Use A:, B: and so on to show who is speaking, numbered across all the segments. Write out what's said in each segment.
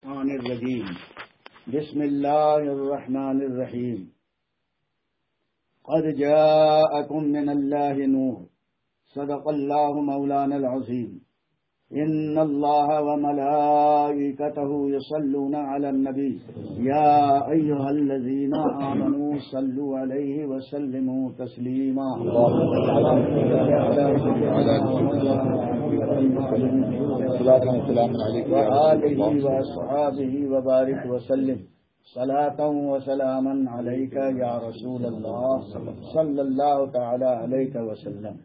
A: الرحمن الرجیم بسم اللہ الرحمن الرحیم قد جاءکم من اللہ نور صدق اللہ مولانا العظیم ان اللہ وملائکتہ یصلون علی النبی یا ایھا الذین آمنوا صلوا علیہ وسلموا تسلیما وآلہ وصحابہ وبارک وسلم صلاۃ وسلاما علیک یا رسول اللہ صلی اللہ تعالی علیہ وسلم۔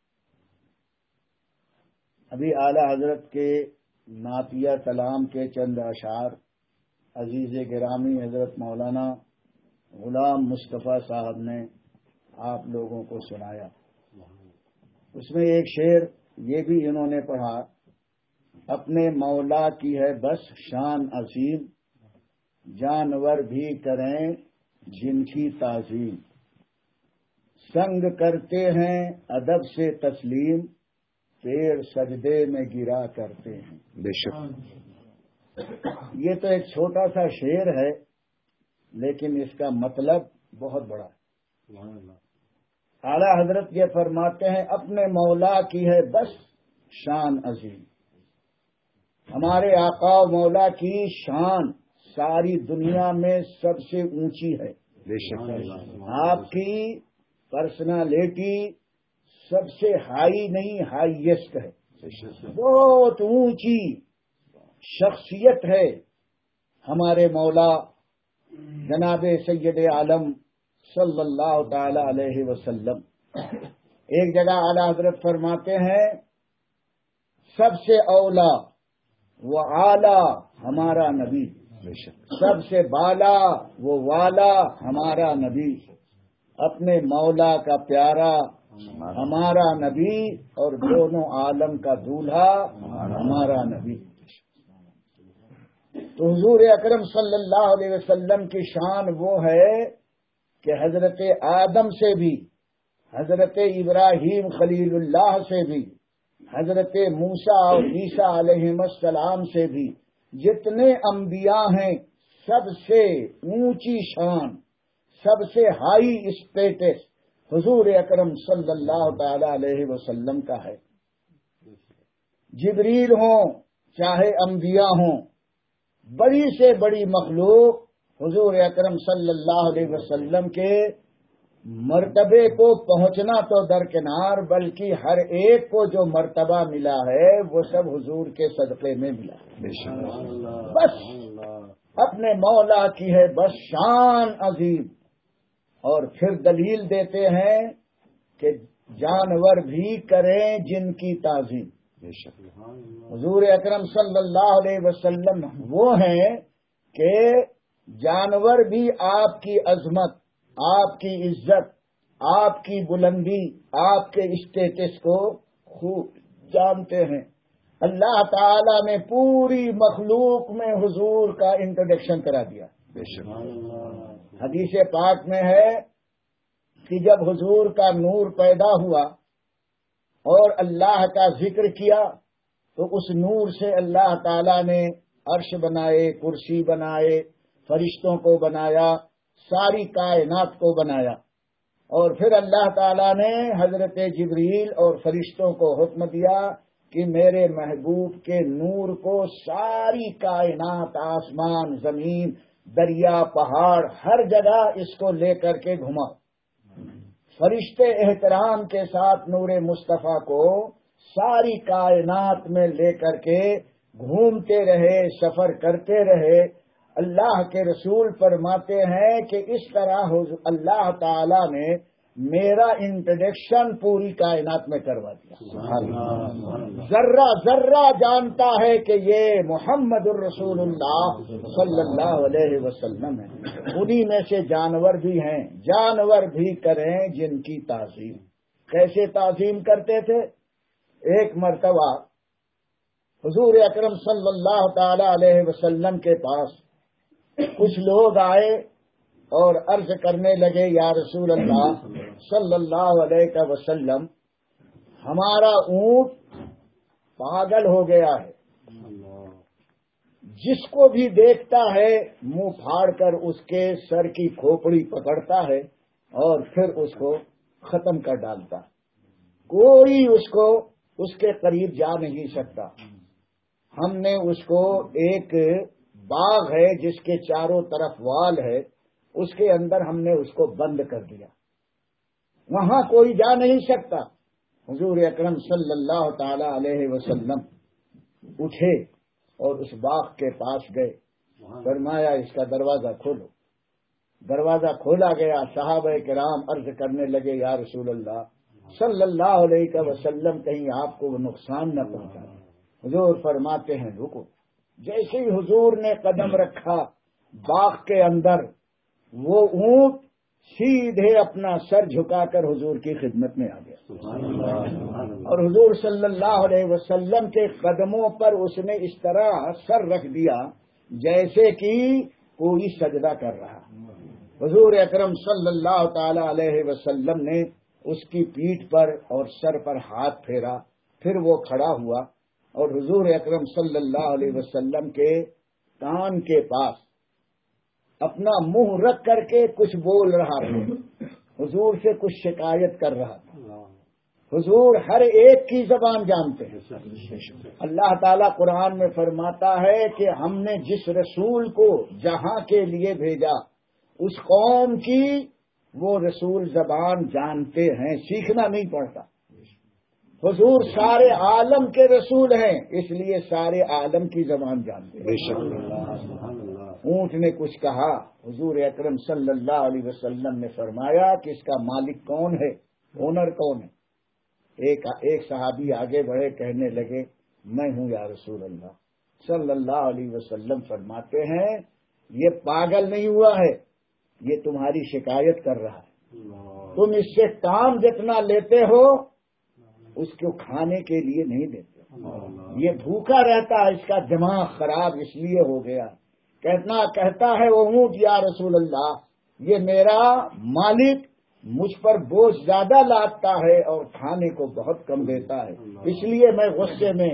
A: ابھی اعلی حضرت کے نعتیہ کلام کے چند اشعار عزیز گرامی حضرت مولانا غلام مصطفیٰ صاحب نے آپ لوگوں کو سنایا۔ اس میں ایک شعر یہ بھی انہوں نے پڑھا، اپنے مولا کی ہے بس شان عظیم، جانور بھی کریں جن کی تعظیم، سنگ کرتے ہیں ادب سے تسلیم، پیر سجدے میں گرا کرتے ہیں۔
B: بے شک
A: یہ تو ایک چھوٹا سا شعر ہے، لیکن اس کا مطلب بہت بڑا ہے۔ اعلی حضرت یہ فرماتے ہیں اپنے مولا کی ہے بس شان عظیم، ہمارے آقا و مولا کی شان ساری دنیا میں سب سے اونچی ہے۔
B: بے شک
A: آپ کی پرسنالٹی سب سے ہائی نہیں ہائیسٹ ہے، بہت اونچی شخصیت ہے ہمارے مولا جناب سید عالم صلی اللہ تعالی علیہ وسلم۔ ایک جگہ اعلی حضرت فرماتے ہیں سب سے اولا وہ اعلی ہمارا نبی، سب سے بالا وہ والا ہمارا نبی، اپنے مولا کا پیارا ہمارا نبی، اور دونوں عالم کا دولہا ہمارا نبی۔ تو حضور اکرم صلی اللہ علیہ وسلم کی شان وہ ہے کہ حضرت آدم سے بھی، حضرت ابراہیم خلیل اللہ سے بھی، حضرت موسیٰ اور عیسیٰ علیہ السلام سے بھی جتنے انبیاء ہیں سب سے اونچی شان، سب سے ہائی اسٹیٹس حضور اکرم صلی اللہ تعالی علیہ وسلم کا ہے۔ جبریل ہوں چاہے انبیاء ہوں، بڑی سے بڑی مخلوق حضور اکرم صلی اللہ علیہ وسلم کے مرتبے کو پہنچنا تو درکنار، بلکہ ہر ایک کو جو مرتبہ ملا ہے وہ سب حضور کے صدقے میں ملا۔ بس اپنے مولا کی ہے بس شان عظیم، اور پھر دلیل دیتے ہیں کہ جانور بھی کریں جن کی تعظیم۔ حضور اکرم صلی اللہ علیہ وسلم وہ ہیں کہ جانور بھی آپ کی عظمت، آپ کی عزت، آپ کی بلندی، آپ کے اسٹیٹس کو خوب جانتے ہیں۔ اللہ تعالی نے پوری مخلوق میں حضور کا انٹروڈکشن کرا دیا۔ حدیث پاک میں ہے کہ جب حضور کا نور پیدا ہوا اور اللہ کا ذکر کیا تو اس نور سے اللہ تعالی نے عرش بنائے، کرسی بنائے، فرشتوں کو بنایا، ساری کائنات کو بنایا، اور پھر اللہ تعالی نے حضرت جبریل اور فرشتوں کو حکم دیا کہ میرے محبوب کے نور کو ساری کائنات، آسمان، زمین، دریا، پہاڑ، ہر جگہ اس کو لے کر کے گھما۔ فرشتے احترام کے ساتھ نور مصطفیٰ کو ساری کائنات میں لے کر کے گھومتے رہے، سفر کرتے رہے۔ اللہ کے رسول فرماتے ہیں کہ اس طرح اللہ تعالی نے میرا انٹروڈکشن پوری کائنات میں کروا دیا۔ ذرہ ذرہ جانتا ہے کہ یہ محمد الرسول اللہ صلی اللہ علیہ وسلم ہے۔ انہی میں سے جانور بھی ہیں، جانور بھی کریں جن کی تعظیم۔ کیسے تعظیم کرتے تھے؟ ایک مرتبہ حضور اکرم صلی اللہ تعالی علیہ وسلم کے پاس کچھ لوگ آئے اور عرض کرنے لگے یا رسول اللہ صلی اللہ علیہ وسلم، ہمارا اونٹ پاگل ہو گیا ہے، جس کو بھی دیکھتا ہے منہ پھاڑ کر اس کے سر کی کھوپڑی پکڑتا ہے اور پھر اس کو ختم کر ڈالتا ہے. کوئی اس کے قریب جا نہیں سکتا. ہم نے اس کو ایک باغ ہے جس کے چاروں طرف وال ہے، اس کے اندر ہم نے اس کو بند کر دیا، وہاں کوئی جا نہیں سکتا. حضور اکرم صلی اللہ تعالی علیہ وسلم اٹھے اور اس باغ کے پاس گئے، فرمایا اس کا دروازہ کھولو. دروازہ کھولا گیا. صحابہ کرام عرض کرنے لگے یا رسول اللہ صلی اللہ علیہ وسلم کہیں آپ کو وہ نقصان نہ پہنچائے. حضور فرماتے ہیں رکو. جیسے ہی حضور نے قدم رکھا باغ کے اندر، وہ اونٹ سیدھے اپنا سر جھکا کر حضور کی خدمت میں آ گیا، اور حضور صلی اللہ علیہ وسلم کے قدموں پر اس نے اس طرح سر رکھ دیا جیسے کہ کوئی سجدہ کر رہا. حضور اکرم صلی اللہ تعالی علیہ وسلم نے اس کی پیٹھ پر اور سر پر ہاتھ پھیرا، پھر وہ کھڑا ہوا اور حضور اکرم صلی اللہ علیہ وسلم کے کان کے پاس اپنا منہ رکھ کر کے کچھ بول رہا تھا، حضور سے کچھ شکایت کر رہا تھا. حضور ہر ایک کی زبان جانتے ہیں. اللہ تعالیٰ قرآن میں فرماتا ہے کہ ہم نے جس رسول کو جہاں کے لیے بھیجا اس قوم کی وہ رسول زبان جانتے ہیں، سیکھنا نہیں پڑتا. حضور سارے عالم کے رسول ہیں، اس لیے سارے عالم کی زبان جانتے ہیں. اونٹ نے کچھ کہا، حضور اکرم صلی اللہ علیہ وسلم نے فرمایا کہ اس کا مالک کون ہے، اونر کون ہے. ایک صحابی آگے بڑھے، کہنے لگے میں ہوں یا رسول اللہ. صلی اللہ علیہ وسلم فرماتے ہیں یہ پاگل نہیں ہوا ہے، یہ تمہاری شکایت کر رہا ہے. تم اس سے کام جتنا لیتے ہو اس کو کھانے کے لیے نہیں دیتے. یہ بھوکا رہتا ہے، اس کا دماغ خراب اس لیے ہو گیا. کہتا ہے وہ اونٹ یا رسول اللہ یہ میرا مالک مجھ پر بوجھ زیادہ لادتا ہے اور کھانے کو بہت کم دیتا ہے، اس لیے میں غصے میں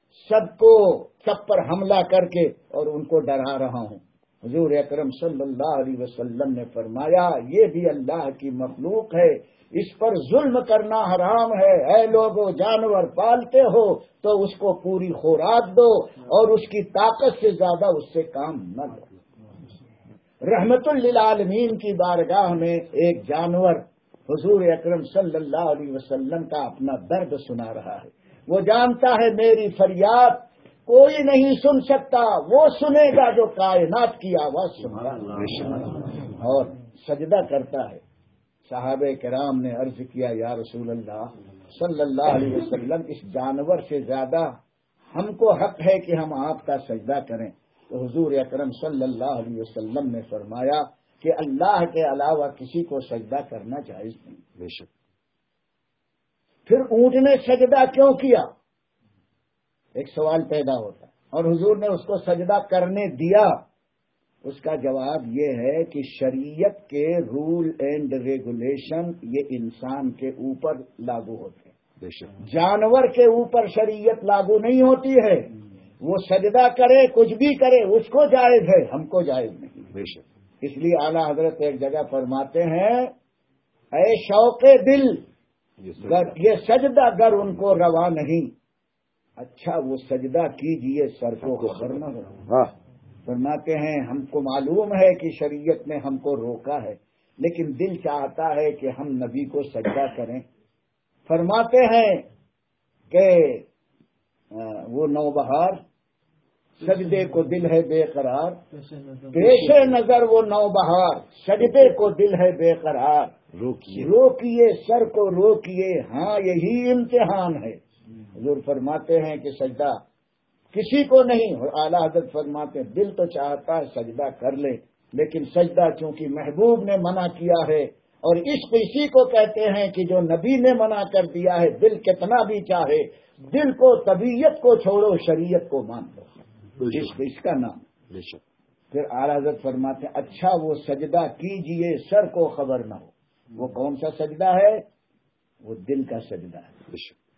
A: سب پر حملہ کر کے اور ان کو ڈرا رہا ہوں. حضور اکرم صلی اللہ علیہ وسلم نے فرمایا یہ بھی اللہ کی مخلوق ہے، اس پر ظلم کرنا حرام ہے. اے لوگو جانور پالتے ہو تو اس کو پوری خوراک دو اور اس کی طاقت سے زیادہ اس سے کام نہ لو. رحمت للعالمین کی بارگاہ میں ایک جانور حضور اکرم صلی اللہ علیہ وسلم کا اپنا درد سنا رہا ہے. وہ جانتا ہے میری فریاد کوئی نہیں سن سکتا، وہ سنے گا جو کائنات کی آواز سنتا ہے اور سجدہ کرتا ہے. صحابہ کرام نے عرض کیا یا رسول اللہ صلی اللہ علیہ وسلم اس جانور سے زیادہ ہم کو حق ہے کہ ہم آپ کا سجدہ کریں. تو حضور اکرم صلی اللہ علیہ وسلم نے فرمایا کہ اللہ کے علاوہ کسی کو سجدہ کرنا جائز نہیں. بے شک. پھر اونٹ نے سجدہ کیوں کیا؟ ایک سوال پیدا ہوتا ہے، اور حضور نے اس کو سجدہ کرنے دیا. اس کا جواب یہ ہے کہ شریعت کے رول اینڈ ریگولیشن یہ انسان کے اوپر لاگو ہوتے ہیں، جانور کے اوپر شریعت لاگو نہیں ہوتی ہے. وہ سجدہ کرے کچھ بھی کرے اس کو جائز ہے، ہم کو جائز نہیں. اس لیے اعلیٰ حضرت ایک جگہ فرماتے ہیں اے شوق دل یہ سجدہ گر ان کو روا نہیں. اچھا وہ سجدہ کیجئے سر کو خبر نہ ہو. فرماتے ہیں ہم کو معلوم ہے کہ شریعت نے ہم کو روکا ہے، لیکن دل چاہتا ہے کہ ہم نبی کو سجدہ کریں. فرماتے ہیں کہ وہ نوبہار سجدے کو دل ہے بے قرار، پیش نظر وہ نوبہار سجدے کو دل ہے بے قرار. روکیے سر کو روکیے، ہاں یہی امتحان ہے. حضور فرماتے ہیں کہ سجدہ کسی کو نہیں، اور اعلیٰ حضرت فرماتے ہیں دل تو چاہتا ہے سجدہ کر لے، لیکن سجدہ چونکہ محبوب نے منع کیا ہے، اور عشق اسی کو کہتے ہیں کہ جو نبی نے منع کر دیا ہے دل کتنا بھی چاہے دل کو طبیعت کو چھوڑو شریعت کو مان لو، عشق اس کا نام. پھر اعلیٰ حضرت فرماتے ہیں اچھا وہ سجدہ کیجئے سر کو خبر نہ ہو. وہ کون سا سجدہ ہے؟ وہ دل کا سجدہ ہے.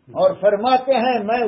A: اور فرماتے ہیں میں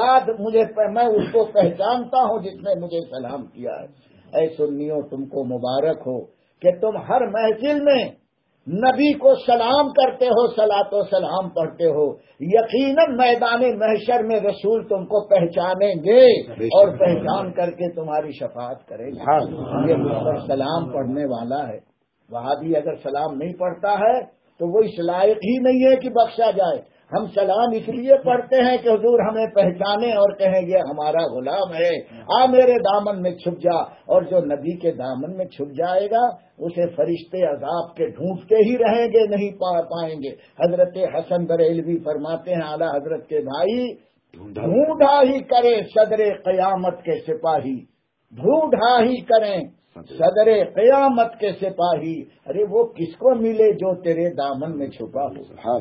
A: اس کو پہچانتا ہوں جس نے مجھے سلام کیا ہے۔ اے سنیو تم کو مبارک ہو کہ تم ہر محفل میں نبی کو سلام کرتے ہو، صلاۃ و سلام پڑھتے ہو، یقیناً میدان محشر میں رسول تم کو پہچانیں گے اور پہچان کر کے تمہاری شفاعت کریں گے۔ یہ مجھ پر سلام پڑھنے والا ہے۔ وہابی اگر سلام نہیں پڑھتا ہے تو وہ اس لائق ہی نہیں ہے کہ بخشا جائے۔ ہم سلام اس لیے پڑھتے ہیں کہ حضور ہمیں پہچانے اور کہیں گے ہمارا غلام ہے، آ میرے دامن میں چھپ جا۔ اور جو نبی کے دامن میں چھپ جائے گا اسے فرشتے عذاب کے ڈھونڈتے ہی رہیں گے، نہیں پائیں گے۔ حضرت حسن بریلوی فرماتے ہیں اعلیٰ حضرت کے بھائی، ڈھونڈا ہی کرے صدر قیامت کے سپاہی، ڈھونڈا ہی کریں صدر قیامت کے سپاہی۔ ارے وہ کس کو ملے جو تیرے دامن میں چھپا ہو؟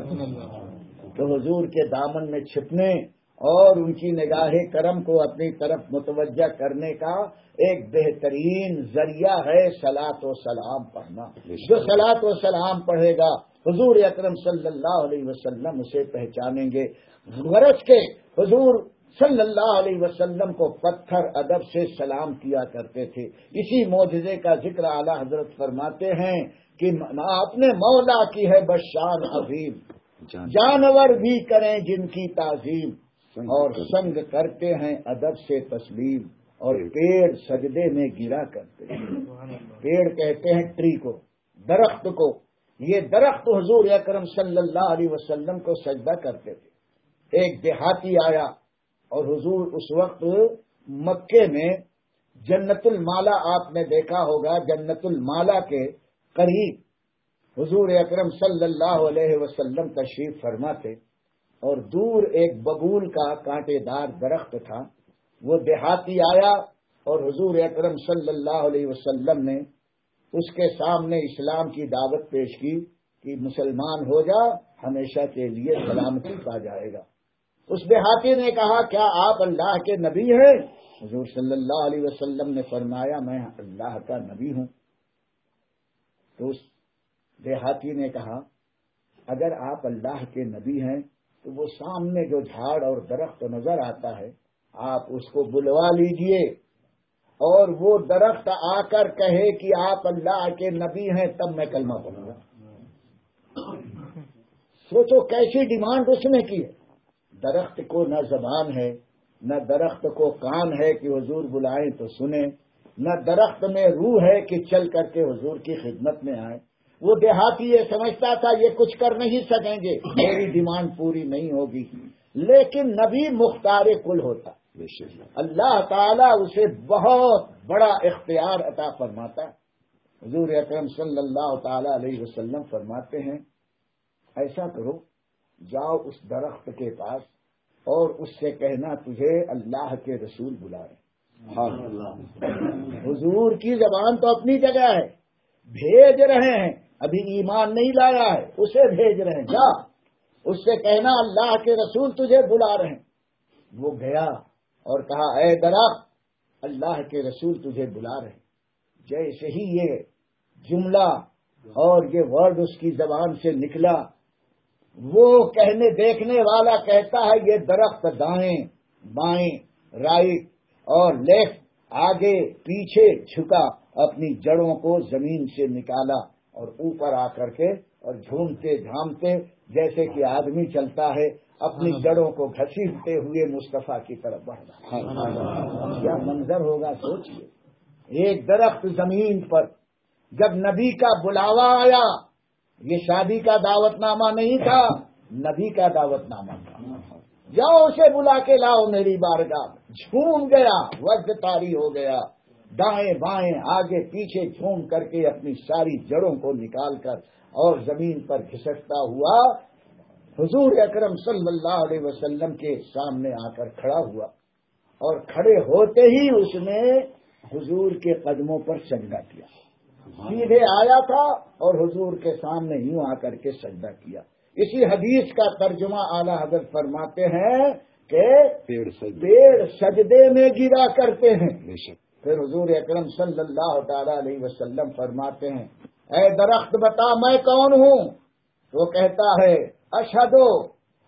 A: تو حضور کے دامن میں چھپنے اور ان کی نگاہ کرم کو اپنی طرف متوجہ کرنے کا ایک بہترین ذریعہ ہے صلاۃ و سلام پڑھنا۔ جو صلاۃ و سلام پڑھے گا حضور اکرم صلی اللہ علیہ وسلم اسے پہچانیں گے۔ غرض کے حضور صلی اللہ علیہ وسلم کو پتھر ادب سے سلام کیا کرتے تھے۔ اسی معجزے کا ذکر اعلیٰ حضرت فرماتے ہیں کہ اپنے مولا کی ہے بشان عظیم، جانور بھی کریں جن کی تعظیم، اور سنگ کرتے ہیں ادب سے تسلیم، اور پیڑ سجدے میں گرا کرتے ہیں۔ پیڑ کہتے ہیں ٹری کو، درخت کو۔ یہ درخت حضور اکرم صلی اللہ علیہ وسلم کو سجدہ کرتے تھے۔ ایک دیہاتی آیا اور حضور اس وقت مکے میں جنت المالا، آپ نے دیکھا ہوگا جنت المالا کے قریب حضور اکرم صلی اللہ علیہ وسلم تشریف فرما تھے، اور دور ایک ببول کا کانٹے دار درخت تھا۔ وہ دیہاتی آیا اور حضور اکرم صلی اللہ علیہ وسلم نے اس کے سامنے اسلام کی دعوت پیش کی کہ مسلمان ہو جا، ہمیشہ کے لیے سلامتی پا جائے گا۔ اس دیہاتی نے کہا کیا آپ اللہ کے نبی ہیں؟ حضور صلی اللہ علیہ وسلم نے فرمایا میں اللہ کا نبی ہوں۔ تو اس دیہاتی نے کہا اگر آپ اللہ کے نبی ہیں تو وہ سامنے جو جھاڑ اور درخت نظر آتا ہے آپ اس کو بلوا لیجئے، اور وہ درخت آ کر کہے کہ آپ اللہ کے نبی ہیں، تب میں کلمہ پڑھوں گا۔ سوچو کیسی ڈیمانڈ اس نے کی ہے۔ درخت کو نہ زبان ہے، نہ درخت کو کان ہے کہ حضور بلائیں تو سنیں، نہ درخت میں روح ہے کہ چل کر کے حضور کی خدمت میں آئیں۔ وہ دیہاتی یہ سمجھتا تھا یہ کچھ کر نہیں سکیں گے، میری ڈیمانڈ پوری نہیں ہوگی، لیکن نبی مختار کل ہوتا، اللہ تعالیٰ اسے بہت بڑا اختیار عطا فرماتا ہے۔ حضور اکرم صلی اللہ تعالی علیہ وسلم فرماتے ہیں ایسا کرو، جاؤ اس درخت کے پاس اور اس سے کہنا تجھے اللہ کے رسول بلا رہے۔ حضور کی زبان تو اپنی جگہ ہے، بھیج رہے ہیں، ابھی ایمان نہیں لایا ہے، اسے بھیج رہے ہیں، جا اس سے کہنا اللہ کے رسول تجھے بلا رہے ہیں۔ وہ گیا اور کہا اے درخت اللہ کے رسول تجھے بلا رہے ہیں۔ جیسے ہی یہ جملہ اور یہ ورڈ اس کی زبان سے نکلا، وہ کہنے دیکھنے والا کہتا ہے یہ درخت دائیں بائیں رائٹ اور لیفٹ آگے پیچھے جھکا، اپنی جڑوں کو زمین سے نکالا اور اوپر آ کر کے اور جھومتے جھامتے جیسے کہ آدمی چلتا ہے اپنی جڑوں کو گھسیٹتے ہوئے مصطفیٰ کی طرف بڑھنا۔ کیا منظر ہوگا سوچئے۔ ایک درخت زمین پر، جب نبی کا بلاوا آیا، یہ شادی کا دعوت نامہ نہیں تھا، نبی کا دعوت نامہ تھا، جاؤ اسے بلا کے لاؤ میری بارگاہ۔ جھوم گیا، وقت طاری ہو گیا، دائیں بائیں آگے پیچھے جھوم کر کے اپنی ساری جڑوں کو نکال کر اور زمین پر گھسٹتا ہوا حضور اکرم صلی اللہ علیہ وسلم کے سامنے آ کر کھڑا ہوا، اور کھڑے ہوتے ہی اس نے حضور کے قدموں پر سجدہ کیا۔ سیدھے آیا تھا اور حضور کے سامنے یوں آ کر کے سجدہ کیا۔ اسی حدیث کا ترجمہ اعلیٰ حضرت فرماتے ہیں کہ پیڑ سجدے میں گرا کرتے ہیں۔ پھر حضور اکرم صلی اللہ تعالی علیہ وسلم فرماتے ہیں اے درخت بتا میں کون ہوں؟ تو کہتا ہے اشہدو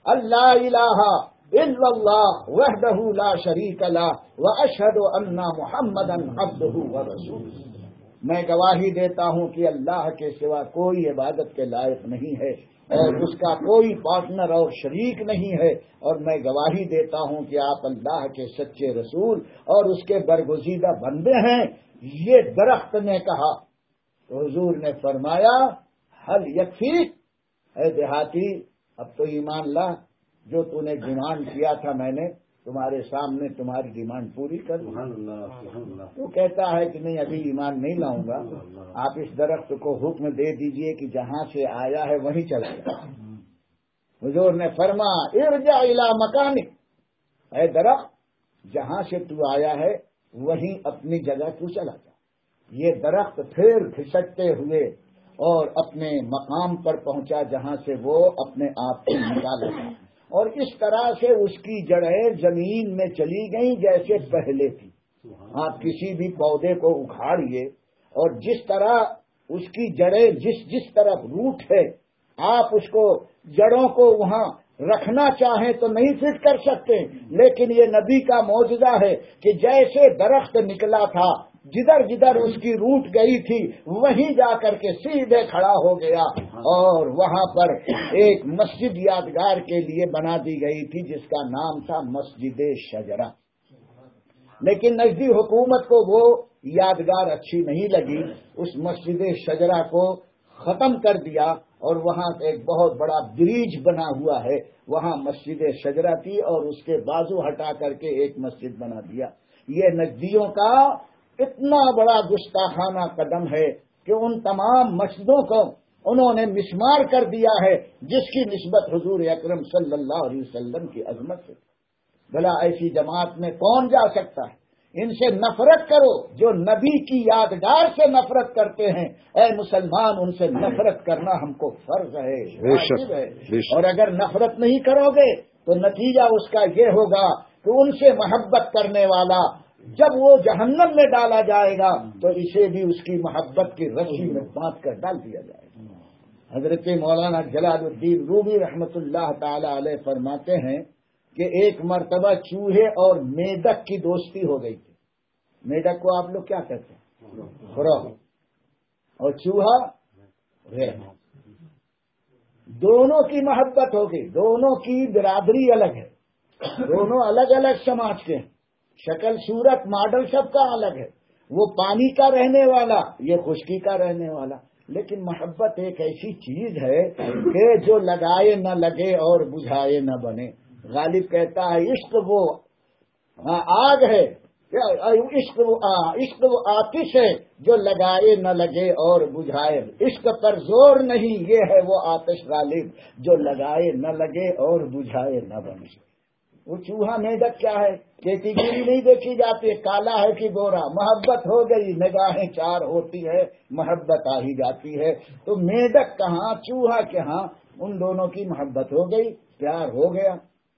A: अल्ला इलाहा इल्लल्लाह वहदहु ला शरीक लह व अशहदु अन्ना मुहम्मदन अब्दुहु व रसूलुहु। मैं गवाही देता हूँ कि अल्लाह के सिवा कोई इबादत के लायक नहीं है और उसका कोई पार्टनर और शरीक नहीं है, और मैं गवाही देता हूँ कि आप अल्लाह के सच्चे रसूल और उसके बरगुज़ीदा बंदे हैं। ये दरख्त ने कहा तो हुजूर ने फरमाया, हल यकफीक, ऐ देहाती अब तो ईमान ला, जो तूने डिमांड किया था मैंने तुम्हारे सामने तुम्हारी डिमांड पूरी कर दी। तो कहता है कि नहीं अभी ईमान नहीं लाऊंगा, आप इस दरख्त को हुक्म दे दीजिए कि जहां से आया है वहीं चला जाए। हुजूर ने फरमा इरजा इला मकानिक, ऐ दरख्त जहां से तू आया है वहीं अपनी जगह तू चला जा। ये दरख्त फिर खिसकते हुए और अपने मकाम पर पहुंचा जहां से वो अपने आप को निकाला था, और इस तरह से उसकी जड़ें जमीन में चली गईं जैसे पहले थी। आप किसी भी पौधे को उखाड़िए और जिस तरह उसकी जड़ें जिस तरफ रूट है, आप उसको जड़ों को वहां रखना चाहें तो नहीं फिट कर सकते, लेकिन ये नबी का मौजज़ा है कि जैसे दरख्त निकला था, जिधर जिधर उसकी रूट गई थी वहीं जाकर के सीधे खड़ा हो गया, और वहां पर एक मस्जिद यादगार के लिए बना दी गई थी जिसका नाम था मस्जिद शजरा। लेकिन नजदीक हुकूमत को वो यादगार अच्छी नहीं लगी, उस मस्जिद शजरा को खत्म कर दिया और वहां एक बहुत बड़ा ब्रिज बना हुआ है, वहां मस्जिद शजरा थी और उसके बाजू हटा करके एक मस्जिद बना दिया। ये नजदियों का इतना बड़ा गुस्ताखाना कदम है कि उन तमाम मस्जिदों को उन्होंने मिस्मार कर दिया है जिसकी निस्बत हुजूर अकरम सल्लल्लाहु अलैहि वसल्लम की अजमत से। भला ऐसी जमात में कौन जा सकता है? इनसे नफरत करो जो नबी की यादगार से नफरत करते हैं। ऐ मुसलमान, उनसे नफरत करना हमको फर्ज है, वाजिब है। और अगर नफरत नहीं करोगे तो नतीजा उसका ये होगा कि उनसे मोहब्बत करने वाला जब वो जहन्नम में डाला जाएगा तो इसे भी उसकी मोहब्बत की रस्सी में बांध कर डाल दिया जाएगा। हजरत मौलाना जलालुद्दीन रूमी रहमतुल्लाह ताला अलैह फरमाते हैं कि एक मर्तबा चूहे और मेढक की दोस्ती हो गई थी। मेढक को आप लोग क्या कहते हैं? खुराक। और चूहा रेह। दोनों की मोहब्बत हो गई। दोनों की बिरादरी अलग है, दोनों अलग अलग समाज के हैं, शक्ल सूरत मॉडल सबका अलग है। वो पानी का रहने वाला, ये खुशकी का रहने वाला। लेकिन मोहब्बत एक ऐसी चीज है कि जो लगाए न लगे और बुझाए न बने। गालिब कहता है इश्क वो आग है, इश्क वो आतिश है जो लगाए न लगे और बुझाए। इश्क पर जोर नहीं, ये है वो आतिश गालिब जो लगाए न लगे और बुझाए न बने। वो चूहा मेढक क्या है? कैटेगरी नहीं देखी जाती, काला है कि गोरा। मोहब्बत हो गई, निगाहें चार होती है, मोहब्बत आ ही जाती है। तो मेढक कहाँ, चूहा कहाँ, उन दोनों की मोहब्बत हो गई, प्यार हो गया।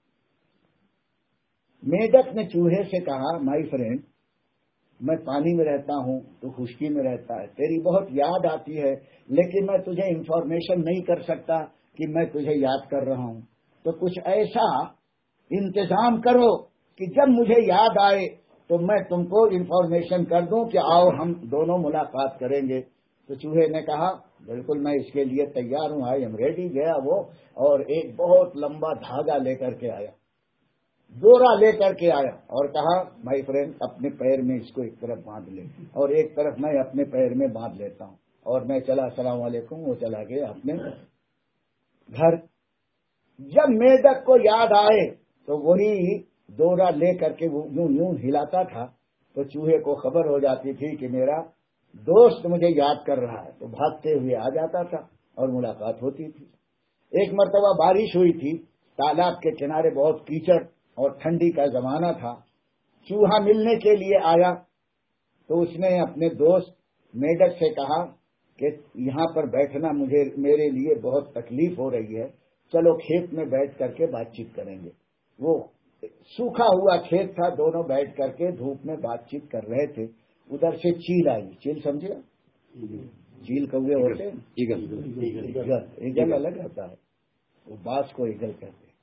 A: मेढक ने चूहे से कहा, माय फ्रेंड, मैं पानी में रहता हूँ, तो खुशकी में रहता है, तेरी बहुत याद आती है, लेकिन मैं तुझे इंफॉर्मेशन नहीं कर सकता कि मैं तुझे याद कर रहा हूँ। तो कुछ ऐसा इंतजाम करो कि जब मुझे याद आए तो मैं तुमको इंफॉर्मेशन कर दूं कि आओ हम दोनों मुलाकात करेंगे। तो चूहे ने कहा, बिल्कुल मैं इसके लिए तैयार हूँ, आई एम रेडी। गया वो और एक बहुत लंबा धागा लेकर के आया, डोरा लेकर के आया और कहा, माय फ्रेंड, अपने पैर में इसको एक तरफ बांध ले और एक तरफ मैं अपने पैर में बांध लेता हूँ। और मैं चला, अस्सलाम वालेकुम। वो चला गया अपने घर। जब मेढक को याद आए तो वही डोरा ले करके वो यूं यूं हिलाता था, तो चूहे को खबर हो जाती थी कि मेरा दोस्त मुझे याद कर रहा है, तो भागते हुए आ जाता था और मुलाकात होती थी। एक मर्तबा बारिश हुई थी, तालाब के किनारे बहुत कीचड़ और ठंडी का जमाना था। चूहा मिलने के लिए आया तो उसने अपने दोस्त मेढक से कहा कि यहाँ पर बैठना मेरे लिए बहुत तकलीफ हो रही है, चलो खेत में बैठ करके बातचीत करेंगे। वो सूखा हुआ खेत था, दोनों बैठ करके धूप में बातचीत कर रहे थे। उधर से चील आई। चील समझे? चील कौवे होते हैं, ईगल अलग होता है, वो बास को ईगल कहते हैं।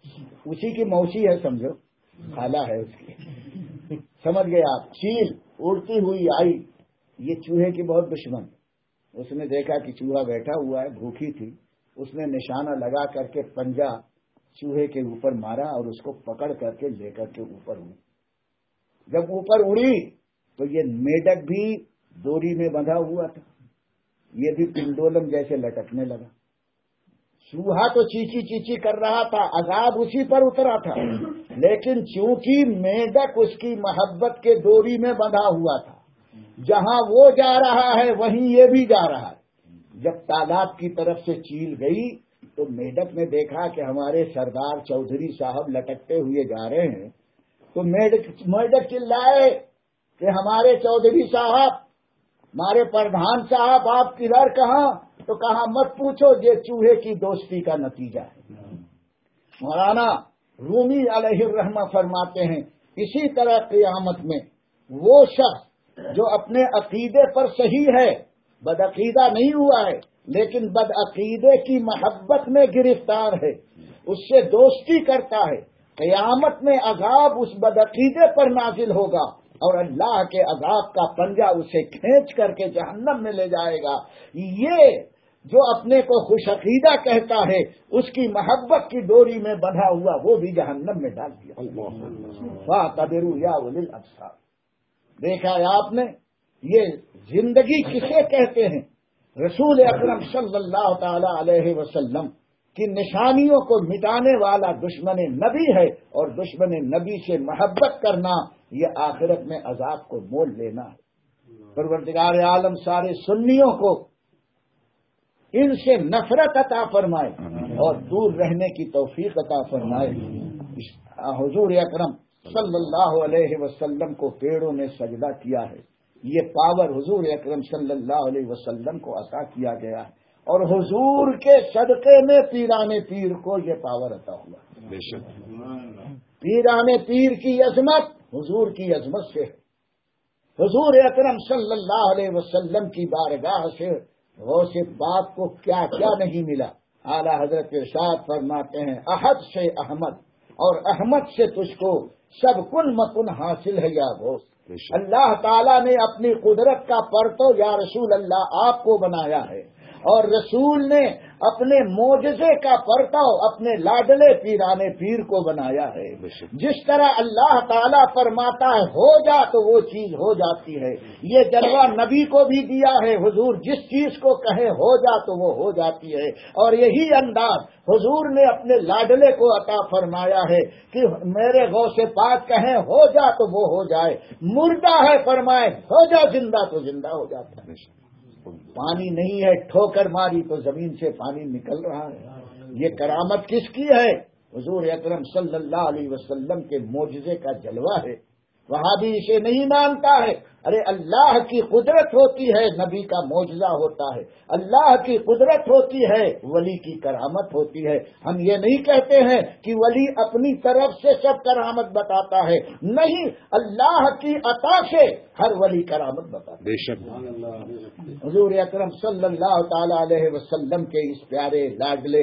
A: اسی کی موسی ہے سمجھو، خالہ ہے اس کی، سمجھ گئے آپ. چیل اڑتی ہوئی آئی، یہ چوہے کی بہت دشمن. اس نے دیکھا کہ چوہا بیٹھا ہوا ہے، بھوکی تھی، اس نے نشانہ لگا کر کے پنجہ چوہے کے اوپر مارا اور اس کو پکڑ کر کے لے کر کے اوپر اڑی. جب اوپر اڑی تو یہ میڈک بھی ڈوری میں بندھا ہوا تھا، یہ بھی پنڈولم جیسے لٹکنے لگا. چوہا تو چیچی چیچی کر رہا تھا، عذاب اسی پر اترا تھا، لیکن چونکہ میڈک اس کی محبت کے ڈوری میں بندھا ہوا تھا، جہاں وہ جا رہا ہے وہیں یہ بھی جا رہا ہے. جب تالاب کی طرف سے چیل گئی تو میڈک نے دیکھا کہ ہمارے سردار چودھری صاحب لٹکتے ہوئے جا رہے ہیں، تو میڈک چلائے کہ ہمارے چودھری صاحب، ہمارے پردھان صاحب، آپ کدھر کہاں؟ تو کہا مت پوچھو، یہ چوہے کی دوستی کا نتیجہ ہے. مولانا رومی علیہ الرحمہ فرماتے ہیں اسی طرح قیامت میں وہ شخص جو اپنے عقیدے پر صحیح ہے، بدعقیدہ نہیں ہوا ہے، لیکن بدعقیدے کی محبت میں گرفتار ہے، اس سے دوستی کرتا ہے، قیامت میں عذاب اس بدعقیدے پر نازل ہوگا اور اللہ کے عذاب کا پنجہ اسے کھینچ کر کے جہنم میں لے جائے گا. یہ جو اپنے کو خوش عقیدہ کہتا ہے، اس کی محبت کی ڈوری میں بندھا ہوا وہ بھی جہنم میں ڈال دیا. فاعتبروا یا اولي الابصار. دیکھا ہے آپ نے، یہ زندگی کسے کہتے ہیں؟ رسول اکرم صلی اللہ تعالی علیہ وسلم کی نشانیوں کو مٹانے والا دشمن نبی ہے، اور دشمن نبی سے محبت کرنا یہ آخرت میں عذاب کو مول لینا ہے. پروردگار عالم سارے سنیوں کو ان سے نفرت عطا فرمائے اور دور رہنے کی توفیق عطا فرمائے. حضور اکرم صلی اللہ علیہ وسلم کو پیڑوں نے سجدہ کیا ہے، یہ پاور حضور اکرم صلی اللہ علیہ وسلم کو عطا کیا گیا ہے، اور حضور کے صدقے میں پیران پیر کو یہ پاور عطا ہوا. پیران پیر کی عظمت حضور کی عظمت سے ہے. حضور اکرم صلی اللہ علیہ وسلم کی بارگاہ سے غوث پاک کو کیا کیا نہیں ملا. اعلی حضرت ارشاد فرماتے ہیں احد سے احمد اور احمد سے تجھ کو سب کن مکن حاصل ہے یا غوث. اللہ تعالیٰ نے اپنی قدرت کا پرتو یا رسول اللہ آپ کو بنایا ہے، اور رسول نے اپنے معجزے کا پرتو اپنے لاڈلے پیرانے پیر کو بنایا ہے. جس طرح اللہ تعالیٰ فرماتا ہے ہو جا تو وہ چیز ہو جاتی ہے، یہ جلوہ نبی کو بھی دیا ہے. حضور جس چیز کو کہیں ہو جا تو وہ ہو جاتی ہے، اور یہی انداز حضور نے اپنے لاڈلے کو عطا فرمایا ہے کہ میرے غوث پاک کہیں ہو جا تو وہ ہو جائے، مردہ ہے فرمائے ہو جا زندہ تو زندہ ہو جاتا ہے. پانی نہیں ہے، ٹھوکر ماری تو زمین سے پانی نکل رہا ہے. یہ کرامت کس کی ہے؟ حضور اکرم صلی اللہ علیہ وسلم کے معجزے کا جلوہ ہے. وہاں بھی اسے نہیں مانتا ہے. ارے اللہ کی قدرت ہوتی ہے، نبی کا معجزہ ہوتا ہے. اللہ کی قدرت ہوتی ہے، ولی کی کرامت ہوتی ہے. ہم یہ نہیں کہتے ہیں کہ ولی اپنی طرف سے سب کرامت بتاتا ہے، نہیں، اللہ کی عطا سے ہر ولی کرامت بتاتا ہے.
C: بے شک.
A: حضور اکرم صلی اللہ تعالی علیہ وسلم کے اس پیارے لاڈلے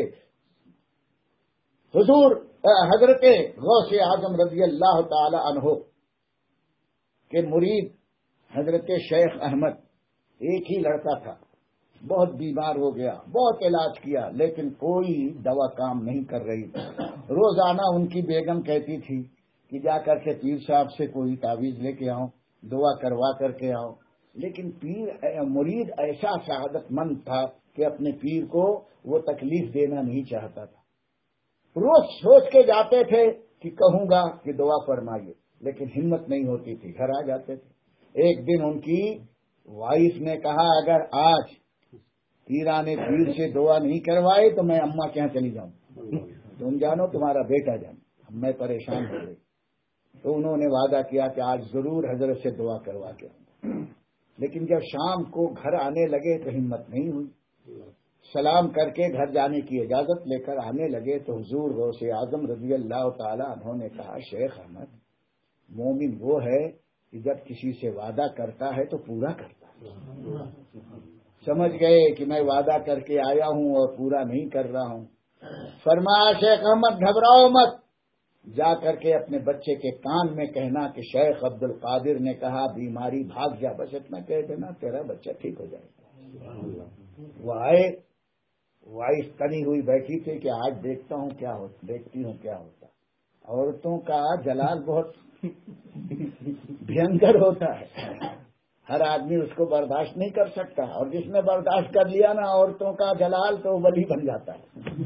A: حضور حضرت غوث اعظم رضی اللہ تعالی عنہ کہ مرید حضرت شیخ احمد، ایک ہی لڑکا تھا، بہت بیمار ہو گیا، بہت علاج کیا لیکن کوئی دوا کام نہیں کر رہی. روزانہ ان کی بیگم کہتی تھی کہ جا کر کے پیر صاحب سے کوئی تعویذ لے کے آؤ، دعا کروا کر کے آؤ. لیکن مرید ایسا سعادت مند تھا کہ اپنے پیر کو وہ تکلیف دینا نہیں چاہتا تھا. روز سوچ کے جاتے تھے کہ کہوں گا کہ دعا فرمائیے، لیکن ہمت نہیں ہوتی تھی، گھر آ جاتے تھے. ایک دن ان کی وائف نے کہا اگر آج پیرانے پیر سے دعا نہیں کروائے تو میں اماں کے یہاں چلی جاؤں. تم جانو تمہارا بیٹا جانو. میں پریشان ہو گئی تو انہوں نے وعدہ کیا کہ آج ضرور حضرت سے دعا کروا کے آؤں. لیکن جب شام کو گھر آنے لگے تو ہمت نہیں ہوئی. سلام کر کے گھر جانے کی اجازت لے کر آنے لگے تو حضور غوث اعظم رضی اللہ تعالی عنہ نے کہا شیخ احمد، مومن وہ ہے کہ جب کسی سے وعدہ کرتا ہے تو پورا کرتا ہے. سمجھ گئے کہ میں وعدہ کر کے آیا ہوں اور پورا نہیں کر رہا ہوں. فرمایا شیخ احمد گھبراؤ مت، جا کر کے اپنے بچے کے کان میں کہنا کہ شیخ عبد القادر نے کہا بیماری بھاگ جا، بس اتنا کہہ دینا تیرا بچہ ٹھیک ہو جائے گا۔ وہ آئے، وائس تنی ہوئی بیٹھی تھی کہ آج دیکھتی ہوں کیا ہوتا۔ عورتوں کا جلال بہت بھینکر ہوتا ہے، ہر آدمی اس کو برداشت نہیں کر سکتا، اور جس نے برداشت کر لیا نا عورتوں کا جلال تو ولی بن جاتا ہے۔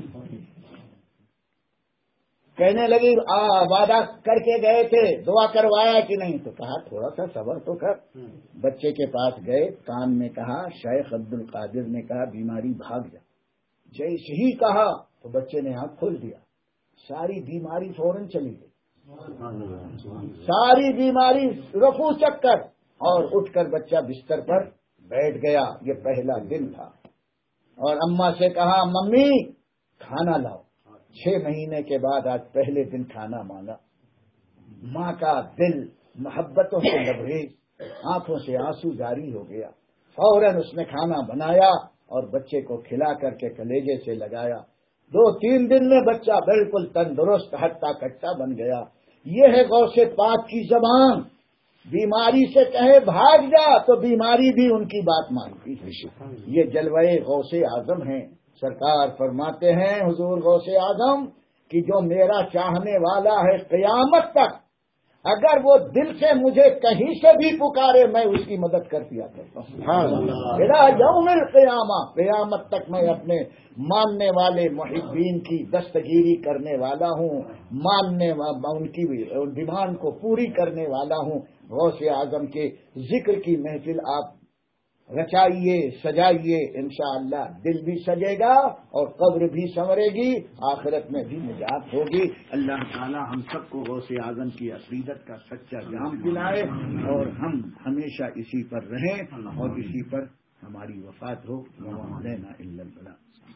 A: کہنے لگی وعدہ کر کے گئے تھے، دعا کروایا کہ نہیں؟ تو کہا تھوڑا سا صبر تو کر۔ بچے کے پاس گئے، کان میں کہا شیخ عبد القادر نے کہا بیماری بھاگ جا۔ جیسے ہی کہا تو بچے نے ہاتھ کھول دیا، ساری بیماری فوراً چلی گئی، ساری بیماری رفو چکر، اور اٹھ کر بچہ بستر پر بیٹھ گیا۔ یہ پہلا دن تھا، اور اماں سے کہا ممی کھانا لاؤ۔ 6 مہینے کے بعد آج پہلے دن کھانا مانگا۔ ماں کا دل محبتوں سے لبریز، آنکھوں سے آنسو جاری ہو گیا۔ فوراً اس نے کھانا بنایا اور بچے کو کھلا کر کے کلیجے سے لگایا۔ 2-3 دن میں بچہ بالکل تندرست ہٹا کٹا بن گیا۔ یہ ہے غوث پاک کی زبان، بیماری سے کہے بھاگ جا تو بیماری بھی ان کی بات مانتی ہے۔ یہ جلوہ غوث اعظم ہیں۔ سرکار فرماتے ہیں حضور غوث اعظم کہ جو میرا چاہنے والا ہے قیامت تک، اگر وہ دل سے مجھے کہیں سے بھی پکارے میں اس کی مدد کر دیا کرتا ہوں۔ میرا یوم القیامہ، قیامت تک میں اپنے ماننے والے محبین کی دستگیری کرنے والا ہوں، ان کی ڈیمانڈ کو پوری کرنے والا ہوں۔ غوث اعظم کے ذکر کی محفل آپ رچائیے، سجائیے، انشاءاللہ دل بھی سجے گا اور قبر بھی سنورے گی، آخرت میں بھی نجات ہوگی۔ اللہ تعالی ہم سب کو غوث اعظم کی عقیدت کا سچا جام دلائے اور ہم ہمیشہ اسی پر رہیں اور اسی پر ہماری وفات ہو۔ وما علینا الا البلاغ۔